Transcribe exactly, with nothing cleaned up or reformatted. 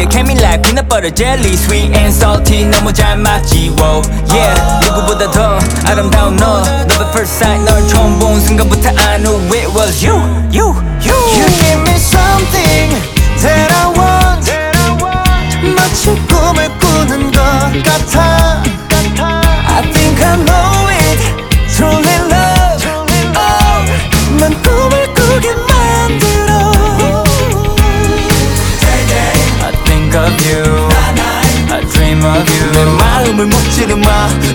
You came in like peanut butter jelly, sweet and salty 너무 잘 맞지. Whoa, yeah. 누구보다 더 아름다운 너. Love at first sight 널 처음 본 순간부터 I knew it was you.